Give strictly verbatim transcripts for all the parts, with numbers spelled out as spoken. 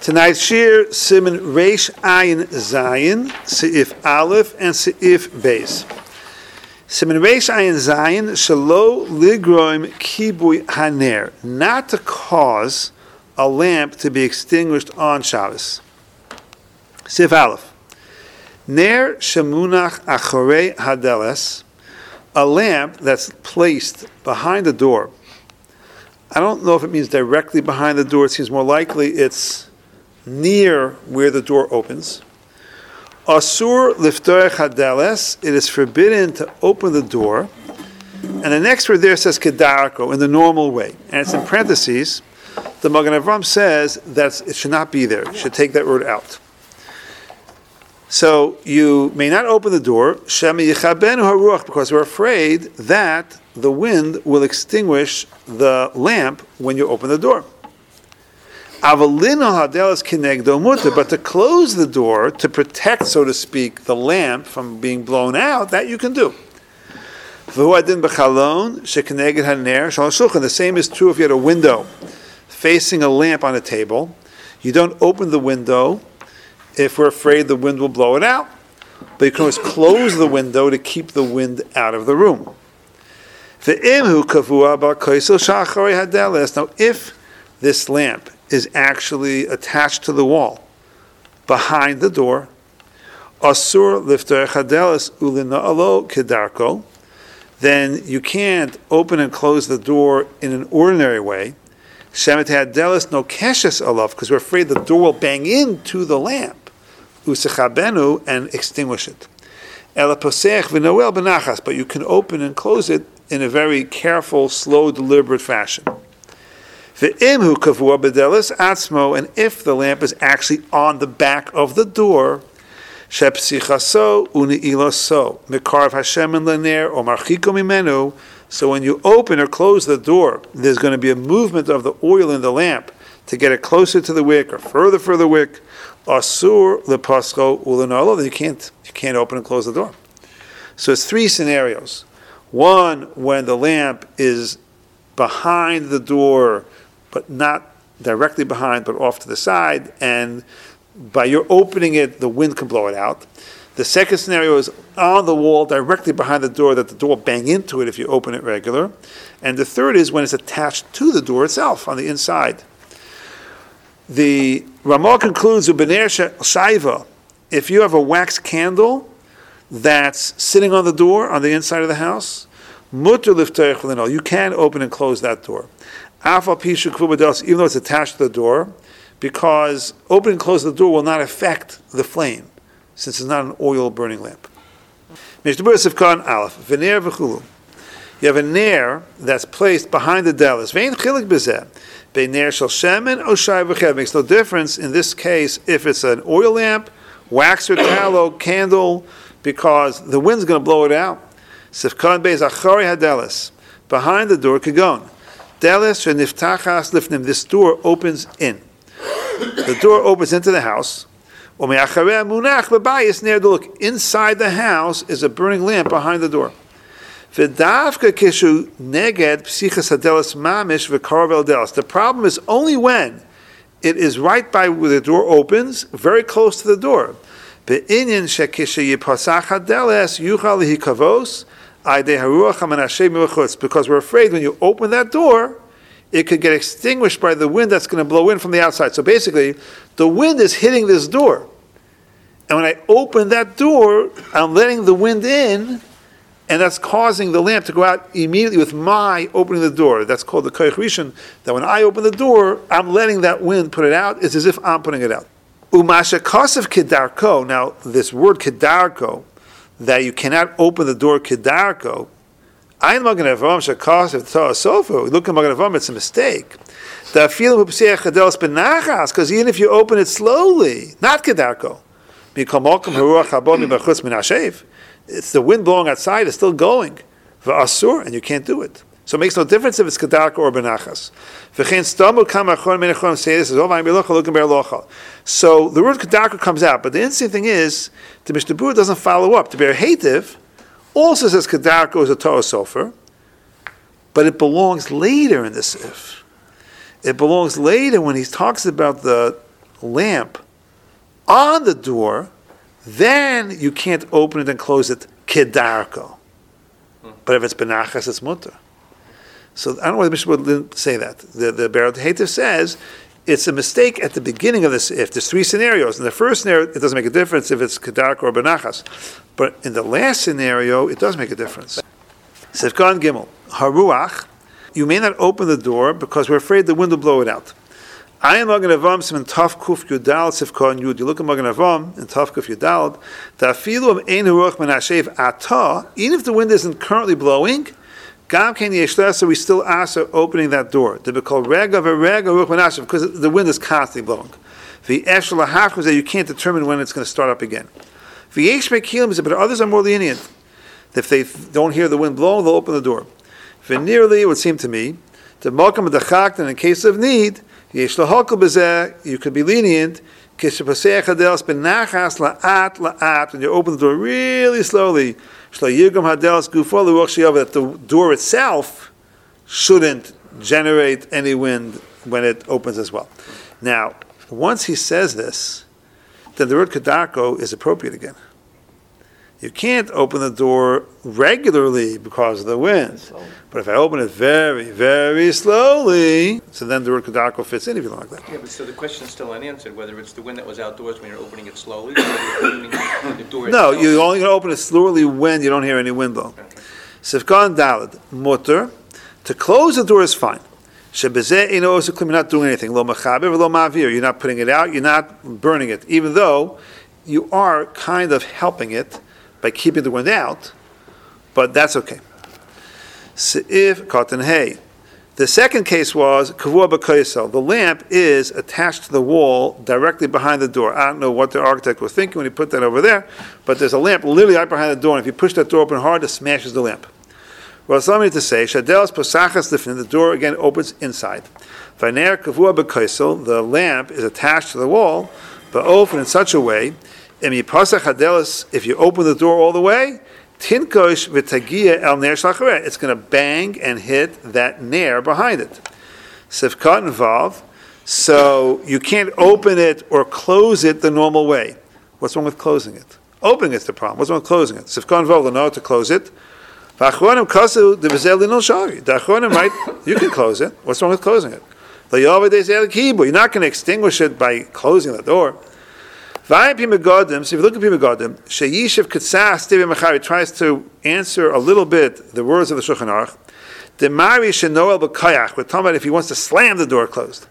Tonight's shir, Siman Reish Ayin Zayin, Seif Aleph, and Seif Beis. Siman Reish Ayin Zayin, Shalo Ligroim Kibui Haner, not to cause a lamp to be extinguished on Shabbos. Seif Aleph. Ner Shemunach Achorei Hadeles, a lamp that's placed behind the door. I don't know if it means directly behind the door. It seems more likely it's near where the door opens. Asur liftoich hadeles, it is forbidden to open the door. And the next word there says kedarko, in the normal way. And it's in parentheses. The Magen Avram says that it should not be there. You should take that word out. So you may not open the door, shemi yichabenu haruach, because we're afraid that the wind will extinguish the lamp when you open the door. But to close the door, to protect, so to speak, the lamp from being blown out, that you can do. The same is true if you had a window facing a lamp on a table. You don't open the window if we're afraid the wind will blow it out. But you can always close the window to keep the wind out of the room. Now, if this lamp is actually attached to the wall behind the door, asur lifter chadeles ulina'alo kedarko, then you can't open and close the door in an ordinary way. Shemet hadeles no keshes alav, because we're afraid the door will bang into the lamp, usechabenu, and extinguish it. Ela posech v'noel benachas, but you can open and close it in a very careful, slow, deliberate fashion. And if the lamp is actually on the back of the door, so when you open or close the door, there's going to be a movement of the oil in the lamp to get it closer to the wick or further for the wick. Asur lepascho ulenalo, then you can't you can't open and close the door. So it's three scenarios. One, when the lamp is behind the door, but not directly behind, but off to the side, and by your opening it, the wind can blow it out. The second scenario is on the wall, directly behind the door, that the door will bang into it if you open it regular. And the third is when it's attached to the door itself, on the inside. The Ramah concludes, Ubener shaiva, if you have a wax candle that's sitting on the door, on the inside of the house, mutter lifteich v'lino, you can open and close that door. Even though it's attached to the door, because open and close the door will not affect the flame, since it's not an oil burning lamp. You have a nair that's placed behind the delis. It makes no difference in this case if it's an oil lamp, wax or tallow, candle, because the wind's going to blow it out. Behind the door, kagon. This door opens in. The door opens into the house. Look, inside the house is a burning lamp behind the door. The problem is only when it is right by where the door opens, very close to the door. Because we're afraid when you open that door, it could get extinguished by the wind that's going to blow in from the outside. So basically, the wind is hitting this door. And when I open that door, I'm letting the wind in, and that's causing the lamp to go out immediately with my opening the door. That's called the koich rishon, that when I open the door, I'm letting that wind put it out. It's as if I'm putting it out. Umasha kasav kedarko. Now, this word kedarko, that you cannot open the door kedarko, Ayin Magen Avram shekasav Torah sofa. Look at Magen Avram, it's a mistake. The feeling hupseach chadeles benachas, because even if you open it slowly, not kedarko, it's the wind blowing outside, it's still going. V'asur, and you can't do it. So it makes no difference if it's kedarko or benachas. So the word kedarko comes out, but the interesting thing is, the Mishnah Berurah doesn't follow up. The Be'er Hativ also says kedarko is a Torah sofer, but it belongs later in the Sif. It belongs later when he talks about the lamp on the door, then you can't open it and close it kedarko. But if it's benachas, it's mutter. So I don't know why the Mishnah didn't say that. The the Be'er Heitev says it's a mistake at the beginning of this. If there's three scenarios, in the first scenario it doesn't make a difference if it's kedarko or benachas, but in the last scenario it does make a difference. Sifkan Gimel Haruach. You may not open the door because we're afraid the wind will blow it out. Ayin Magen Avam Sim Taf Kuf Yudal Sifkan Yud. You look at Magen Avam in Taf Kuf Yudal. Ta'afilu Ein Haruach Menashev Ata. Even if the wind isn't currently blowing, Gam Ken Yeshlesa, we still ask her opening that door. To be called Rega Verega Ruach Menashev because the wind is constantly blowing. The Eshel Lahachos that you can't determine when it's going to start up again. The Yesh Mekilim, but others are more lenient. If they don't hear the wind blowing, they'll open the door. Nearly, it would seem to me, the Malkam Dachak, and in case of need, Yesh Lahakal Bezeh, you could be lenient. Kishapaseach Hadelas Benachas La'at La'at, and you open the door really slowly. Shlayigam Hadelas Gufal Luach that the door itself shouldn't generate any wind when it opens as well. Now, once he says this, then the word Kedarko is appropriate again. You can't open the door regularly because of the wind. But if I open it very, very slowly, so then the word Kedarko fits in if you don't like that. Yeah, but so the question's still unanswered, whether it's the wind that was outdoors when you're opening it slowly, or you're opening the door No, itself. you're only going to open it slowly when you don't hear any wind blow. Sifkan Dalad, Mutter, to close the door is fine. Shebezeh ino osuklim, you're not doing anything. Lo mechaber, lo ma'avir, you're not putting it out, you're not burning it, even though you are kind of helping it by keeping the wind out, but that's okay. Se'if cotton hay. The second case was kavua b'kaisel. The lamp is attached to the wall directly behind the door. I don't know what the architect was thinking when he put that over there, but there's a lamp literally right behind the door, and if you push that door open hard, it smashes the lamp. Well, it's something to say, shadelas posachas lifnin, the door again opens inside. V'ner kavua b'kaisel, the lamp is attached to the wall, but open in such a way, if you open the door all the way, tinkosh v'tagia el ner shlachareh, it's going to bang and hit that ner behind it. Sifkat and vav, so you can't open it or close it the normal way. What's wrong with closing it? Opening it's the problem. What's wrong with closing it? Sifkat and vav, know to close it. V'achronim kasu devizel linol shari. The achronim might, you can close it. What's wrong with closing it? You're not going to extinguish it by closing the door. So if you look at Pi Megadim, Sheyishev Katsas Tevi Machari tries to answer a little bit the words of the Shulchan Aruch. Demari Shenoel B'Kayach, we're talking about if he wants to slam the door closed.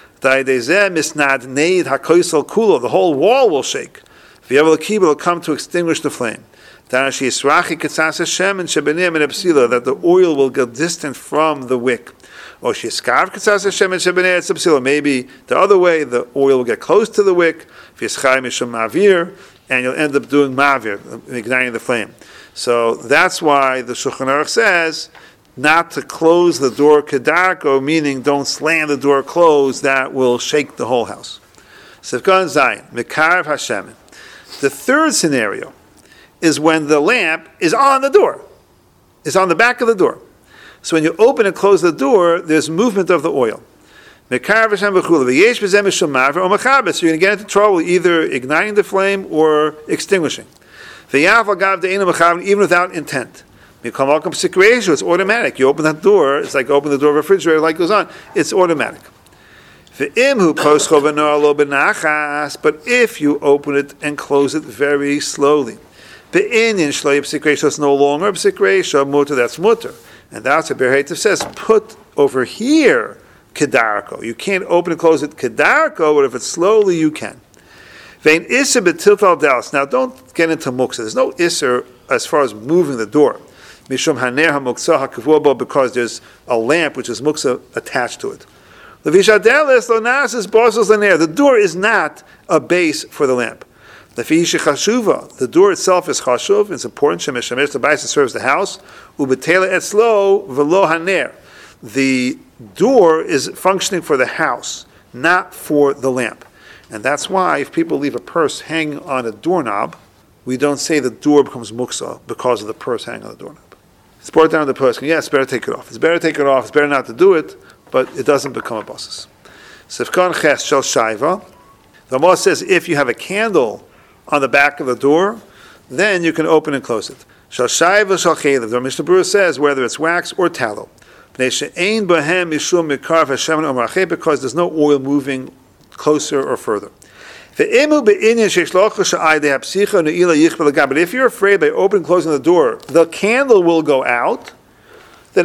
Misnad Neid HaKoisel Kulo, the whole wall will shake. V'yavel Akiba will come to extinguish the flame. Danashi Yisrachi Katsas Hashem and Shebenim and Epsila, that the oil will go distant from the wick. Or Shiskav Katsas Hashem and Shebenim and Epsila, maybe the other way, the oil will get close to the wick. And you'll end up doing mavir, igniting the flame. So that's why the Shulchan Aruch says not to close the door kedarko, meaning don't slam the door closed, that will shake the whole house. Sifkan Zayin, Mekarev Hashem. The third scenario is when the lamp is on the door, is on the back of the door. So when you open and close the door, there's movement of the oil. So you're going to get into trouble either igniting the flame or extinguishing. Even without intent. It's automatic. You open that door, it's like open the door of a refrigerator, light goes on. It's automatic. But if you open it and close it very slowly, it's no longer mutter, that's mutter. And that's what Be'er Heitev says, put over here kedarko. You can't open and close it kedarko, but if it's slowly, you can. Vein iser betiltal dalas. Now, don't get into muksa. There's no iser as far as moving the door. Mishum haner hamuksa hakavua, because there's a lamp which is muksa attached to it. Levishadelis lo nasis bossos laner. The door is not a base for the lamp. The door itself is chashuv. It's important. Shemesh shemesh the bais serves the house. Ubetela etzlo velo haner. The door is functioning for the house, not for the lamp. And that's why if people leave a purse hanging on a doorknob, we don't say the door becomes muksa because of the purse hanging on the doorknob. It's brought down the purse. Yeah, it's better to take it off. It's better to take it off. It's better not to do it, but it doesn't become a basis. Sifkan ches shel shaiva. The Ramah says if you have a candle on the back of the door, then you can open and close it. Shal shayv v'shal chaylev. The Mishnah Berurah says whether it's wax or tallow. Because there's no oil moving closer or further. But if you're afraid by opening and closing the door, the candle will go out, then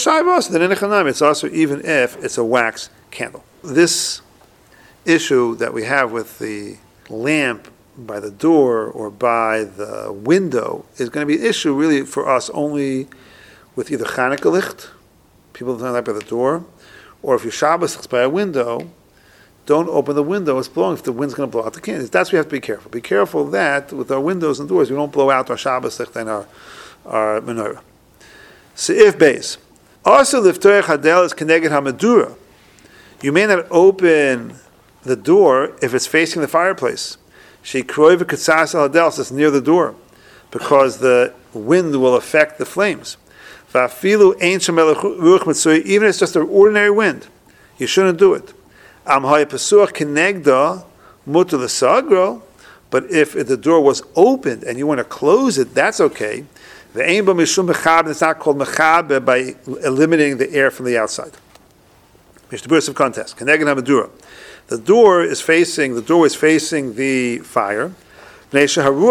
it's also even if it's a wax candle. This issue that we have with the lamp by the door or by the window is going to be an issue really for us only with either Chanukah licht, people turn light by the door, or if your Shabbos licht's by a window, don't open the window, it's blowing if the wind's going to blow out the candles. That's why we have to be careful. Be careful that with our windows and doors, we don't blow out our Shabbos licht and our, our menorah. Seif Beis. Also, liftoich hadel is keneged hamadura. You may not open the door if it's facing the fireplace. She kroiva katsas hadel, it's near the door, because the wind will affect the flames. Vafilu ein shemel ruach mitzui, even if it's just an ordinary wind, you shouldn't do it. Am ha'yapasuach kenegda mutar l'sagro, but if the door was opened and you want to close it, that's okay. The ein bo mishum mechab, it's not called mechab by eliminating the air from the outside. Mishnah Berurah of contest. Keneged hamadura. The door is facing. The door is facing the fire. When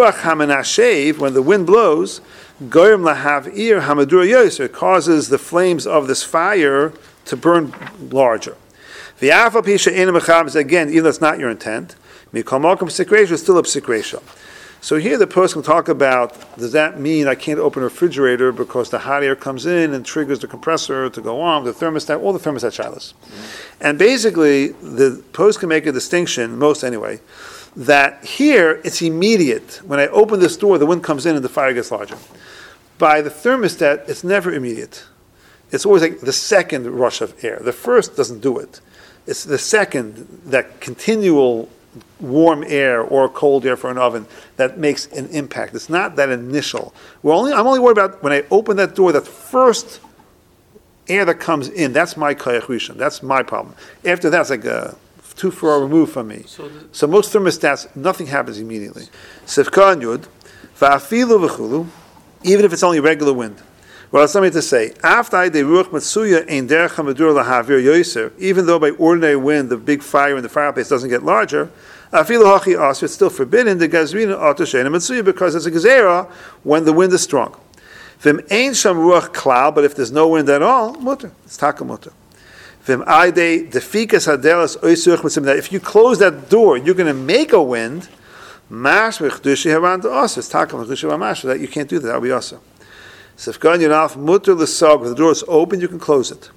the wind blows, goyim lahavir hamadura yoser, it causes the flames of this fire to burn larger. The alpha pisha ena mechab is again, even though it's not your intent. Mikol malkum psikresha is still a psikresha. So here the person will talk about, does that mean I can't open a refrigerator because the hot air comes in and triggers the compressor to go on, the thermostat, all the thermostat shilas. Mm-hmm. And basically, the post can make a distinction, most anyway, that here it's immediate. When I open this door, the wind comes in and the fire gets larger. By the thermostat, it's never immediate. It's always like the second rush of air. The first doesn't do it. It's the second, that continual warm air or cold air for an oven that makes an impact. It's not that initial. We're only, I'm only worried about when I open that door, that first air that comes in, that's my koyach rishon. That's my problem. After that, it's like a too far removed from me. So, the, so most thermostats, nothing happens immediately. Sefka and Yud, va'afilu v'chulu, even if it's only regular wind. Well, it's something to say. After the ruach matsuya ein derech hamadur lahavir yoser, even though by ordinary wind the big fire in the fireplace doesn't get larger, afilu hachi asu, it's still forbidden the gazrina ata sheina matsuya because it's a gezerah when the wind is strong. Vim ein sham ruach klal, but if there's no wind at all, mutter, it's taka mutter. Vim aide defikas hadelas oisuch mitzim, that if you close that door, you're going to make a wind. Mash v'chdushi haran to asu, it's taka v'chdushi v'mash, that you can't do that. That would be asu. So if mutter l'sag, if the door is open, you can close it.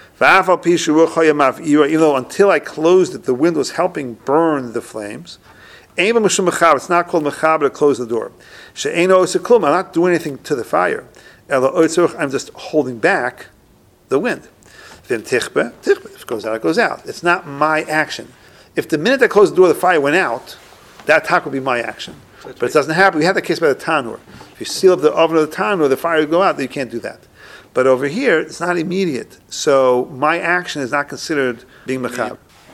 Even though until I closed it, the wind was helping burn the flames. It's not called mechab to close the door. I'm not doing anything to the fire. I'm just holding back the wind. If it goes out, it goes out. It's not my action. If the minute I closed the door, the fire went out, that talk would be my action. But it doesn't happen. We had that case by the tanur. If you seal up the oven of the tanur, the fire would go out, then you can't do that. But over here, it's not immediate. So my action is not considered being mechab.